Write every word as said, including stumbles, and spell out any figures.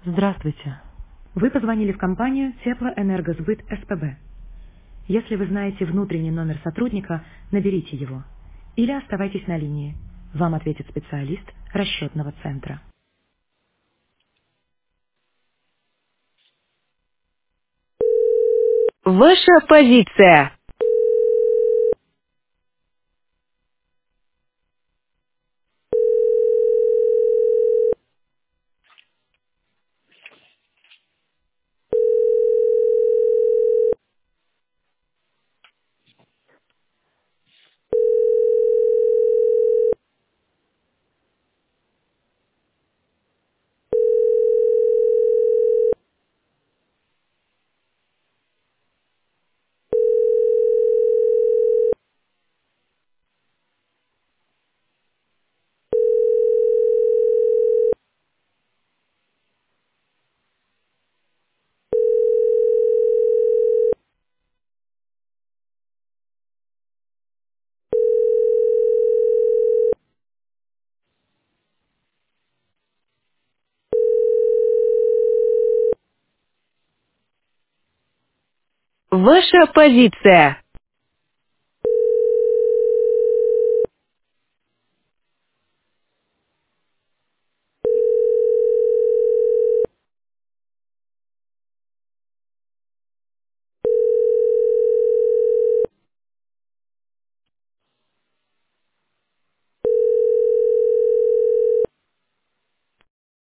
Здравствуйте. Вы позвонили в компанию Теплоэнергосбыт СПБ. Если вы знаете внутренний номер сотрудника, наберите его. Или оставайтесь на линии. Вам ответит специалист расчетного центра. Ваша позиция. Ваша позиция.